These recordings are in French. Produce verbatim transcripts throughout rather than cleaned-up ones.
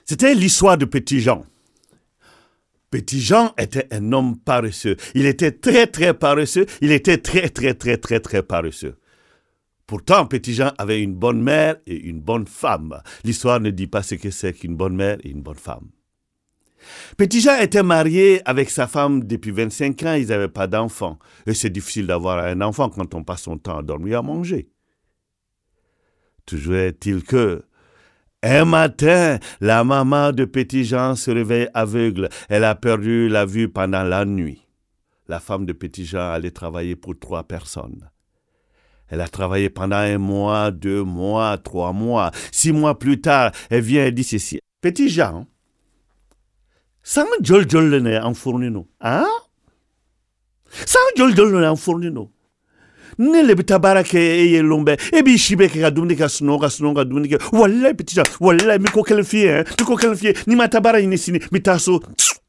C'était l'histoire de Petit Jean. Petit Jean était un homme paresseux. Il était très, très paresseux. Il était très, très, très, très, très paresseux. Pourtant, Petit Jean avait une bonne mère et une bonne femme. L'histoire ne dit pas ce que c'est qu'une bonne mère et une bonne femme. Petit Jean était marié avec sa femme depuis vingt-cinq ans. Ils n'avaient pas d'enfant. Et c'est difficile d'avoir un enfant quand on passe son temps à dormir et à manger. Toujours est-il que, un matin, la maman de Petit Jean se réveille aveugle. Elle a perdu la vue pendant la nuit. La femme de Petit Jean allait travailler pour trois personnes. Elle a travaillé pendant un mois, deux mois, trois mois. Six mois plus tard, elle vient et dit ceci. Petit Jean, sans jol jol le nez en fournino, hein? Sans jol jol le nez en fournino. Ne le bitabara ke eye lombe e bi shibe ke kadumni ka sno ka sno ka dumni ke wallahi Petit Jean wallahi mi ko quelle fille hein mi ko quelle fille ni matabara ni sini mi taso.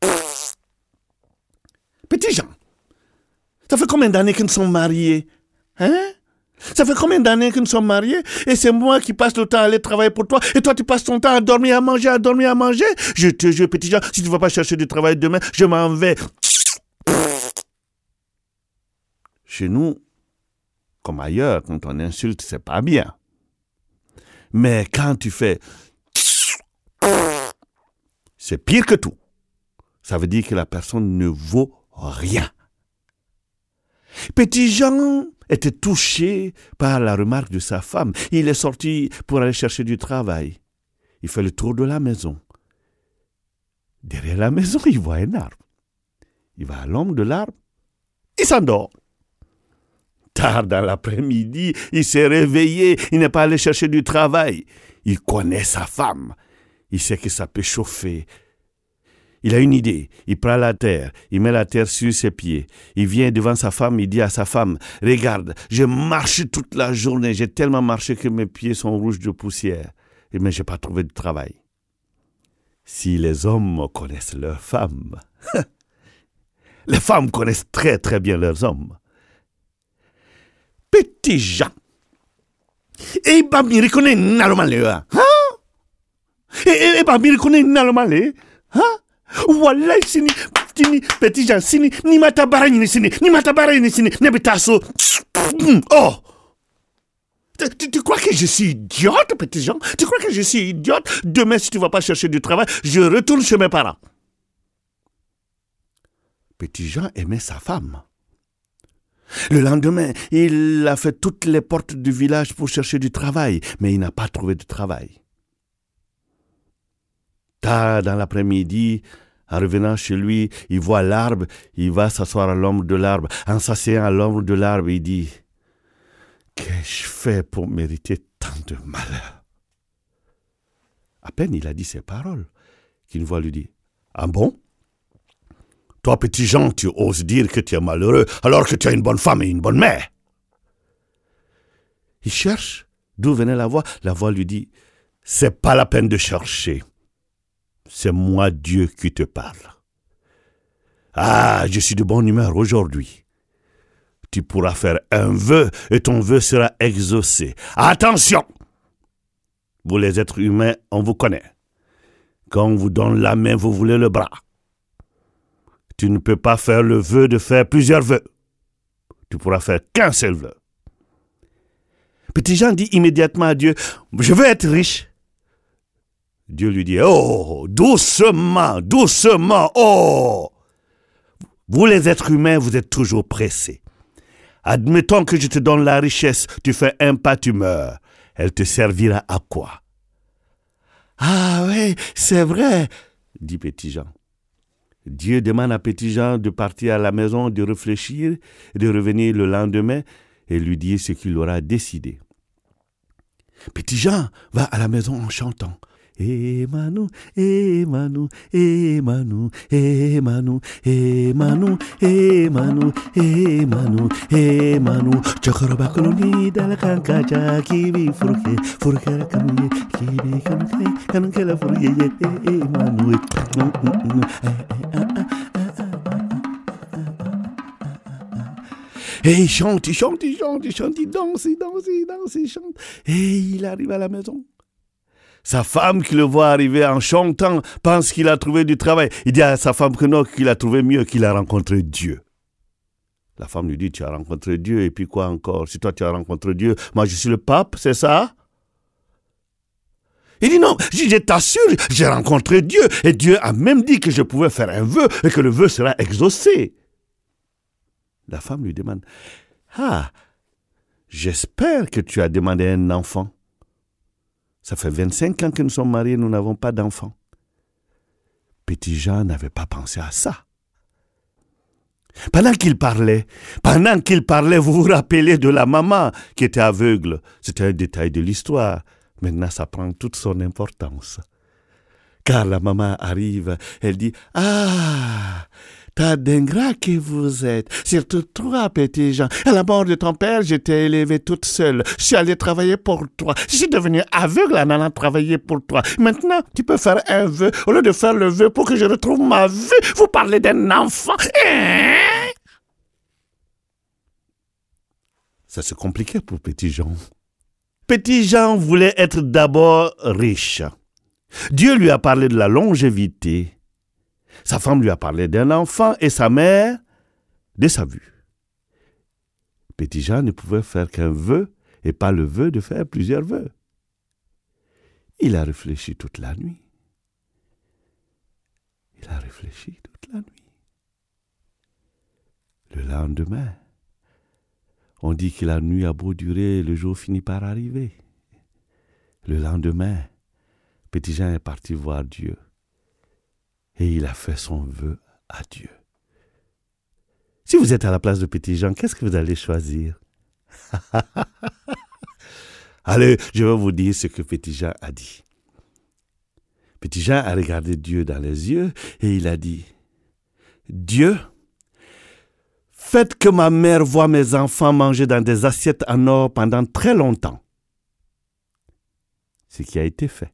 Petit Jean, ça fait combien d'années qu'ils sont mariés, hein? Ça fait combien d'années que nous sommes mariés et c'est moi qui passe le temps à aller travailler pour toi et toi tu passes ton temps à dormir, à manger, à dormir, à manger. Je te jure, Petit Jean, si tu ne vas pas chercher du travail demain, je m'en vais. Chez nous, comme ailleurs, quand on insulte, c'est pas bien. Mais quand tu fais c'est pire que tout. Ça veut dire que la personne ne vaut rien. Petit Jean était touché par la remarque de sa femme. Il est sorti pour aller chercher du travail. Il fait le tour de la maison. Derrière la maison, il voit un arbre. Il va à l'ombre de l'arbre. Il s'endort. Tard dans l'après-midi, il s'est réveillé. Il n'est pas allé chercher du travail. Il connaît sa femme. Il sait que ça peut chauffer. Il a une idée. Il prend la terre. Il met la terre sur ses pieds. Il vient devant sa femme. Il dit à sa femme, « Regarde, je marche toute la journée. J'ai tellement marché que mes pieds sont rouges de poussière. Mais je n'ai pas trouvé de travail. » Si les hommes connaissent leurs femmes, les femmes connaissent très très bien leurs hommes. Petit Jean. Et bah mi reconnaît normalement hein? Et bah mi reconnaît normalement hein? Wallahi sini sini Petit Jean sini ni mata barani sini ni mata barani sini ne bitaso. Oh. Tu, tu crois que je suis idiote, Petit Jean? Tu crois que je suis idiote? Demain, si tu ne vas pas chercher du travail, je retourne chez mes parents. Petit Jean aimait sa femme. Le lendemain, il a fait toutes les portes du village pour chercher du travail, mais il n'a pas trouvé de travail. Tard dans l'après-midi, en revenant chez lui, il voit l'arbre, il va s'asseoir à l'ombre de l'arbre. En s'asseyant à l'ombre de l'arbre, il dit « Qu'ai-je fait pour mériter tant de malheur ?» À peine il a dit ces paroles, qu'une voix lui dit « Ah bon? Toi, Petit Jean, tu oses dire que tu es malheureux alors que tu as une bonne femme et une bonne mère. » Il cherche d'où venait la voix. La voix lui dit « C'est pas la peine de chercher. C'est moi Dieu qui te parle. Ah, je suis de bonne humeur aujourd'hui. Tu pourras faire un vœu et ton vœu sera exaucé. Attention! Vous les êtres humains, on vous connaît. Quand on vous donne la main, vous voulez le bras. Tu ne peux pas faire le vœu de faire plusieurs vœux. Tu pourras faire qu'un seul vœu. » Petit Jean dit immédiatement à Dieu, « Je veux être riche. » Dieu lui dit, « Oh, doucement, doucement, oh! Vous les êtres humains, vous êtes toujours pressés. Admettons que je te donne la richesse, tu fais un pas, tu meurs. Elle te servira à quoi? » « Ah oui, c'est vrai, dit Petit Jean. Dieu demande à Petit Jean de partir à la maison, de réfléchir, de revenir le lendemain et lui dire ce qu'il aura décidé. Petit Jean va à la maison en chantant. Emmanuel, Emmanuel, Emmanuel, Emmanuel, Emmanuel, Emmanuel, Emmanuel, Emmanuel. Chakoroba koloni dala kankaja kibi furke, furke la kanuye, kibi kanuye, kanuye la furye, Emmanuel. Et il chante, il chante, il chante, il chante, il danse, il danse, il danse, il chante. Et il arrive à la maison. Sa femme qui le voit arriver en chantant pense qu'il a trouvé du travail. Il dit à sa femme que non, qu'il a trouvé mieux, qu'il a rencontré Dieu. La femme lui dit, tu as rencontré Dieu, et puis quoi encore? Si toi tu as rencontré Dieu, moi je suis le pape, c'est ça? Il dit non, je t'assure, j'ai rencontré Dieu, et Dieu a même dit que je pouvais faire un vœu, et que le vœu sera exaucé. La femme lui demande, ah, j'espère que tu as demandé un enfant. Ça fait vingt-cinq ans que nous sommes mariés, nous n'avons pas d'enfant. Petit Jean n'avait pas pensé à ça. Pendant qu'il parlait, pendant qu'il parlait, vous vous rappelez de la maman qui était aveugle. C'était un détail de l'histoire. Maintenant, ça prend toute son importance. Car la maman arrive, elle dit « Ah, tas d'ingrat que vous êtes, surtout toi, petit Jean. À la mort de ton père, je t'ai élevé toute seule. Je suis allée travailler pour toi. Je suis devenue aveugle en allant travailler pour toi. Maintenant, tu peux faire un vœu. Au lieu de faire le vœu pour que je retrouve ma vue, vous parlez d'un enfant. Hein? » Ça se compliquait pour Petit Jean. Petit Jean voulait être d'abord riche. Dieu lui a parlé de la longévité. Sa femme lui a parlé d'un enfant et sa mère de sa vue. Petit Jean ne pouvait faire qu'un vœu et pas le vœu de faire plusieurs vœux. Il a réfléchi toute la nuit. Il a réfléchi toute la nuit. Le lendemain, on dit que la nuit a beau durer, le jour finit par arriver. Le lendemain, Petit Jean est parti voir Dieu. Et il a fait son vœu à Dieu. Si vous êtes à la place de Petit Jean, qu'est-ce que vous allez choisir? Allez, je vais vous dire ce que Petit Jean a dit. Petit Jean a regardé Dieu dans les yeux et il a dit, « Dieu, faites que ma mère voie mes enfants manger dans des assiettes en or pendant très longtemps. » Ce qui a été fait.